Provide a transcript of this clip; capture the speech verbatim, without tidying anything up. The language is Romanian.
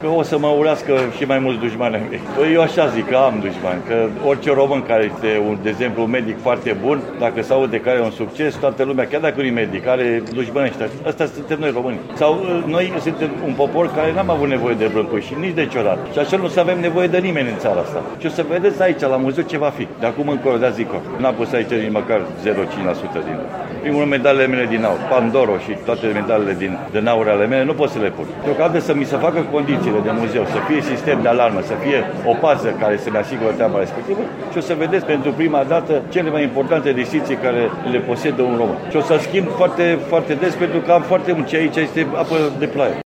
că o să mă urească și mai mulți dușmani mei. Păi eu așa zic, că am dușmani, că orice român care este, un, de exemplu, un medic foarte bun, dacă se aude că are un succes, toată lumea, chiar dacă nu e medic, are dușmani ăștia. Asta suntem noi români. Sau noi suntem un popor care n-am avut nevoie de brâncuri și nici de ciorat. Și așa nu să avem nevoie de nimeni în țara asta. Și o să vedeți aici, la muzeu, ce va fi. De acum încolo, de zic, n-am pus aici nici măcar zero virgulă cinci la sută din... Primul rând, medalele mele din aur, Pandoro și toate medalele din, din aur ale mele, nu pot să le pun. Deocamdată să mi se facă condițiile de muzeu, să fie sistem de alarmă, să fie o pază care să ne asigură treaba respectivă și o să vedeți pentru prima dată cele mai importante distinții care le posedă un român. Și o să schimb foarte, foarte des pentru că am foarte mult, ce aici este apă de ploaie.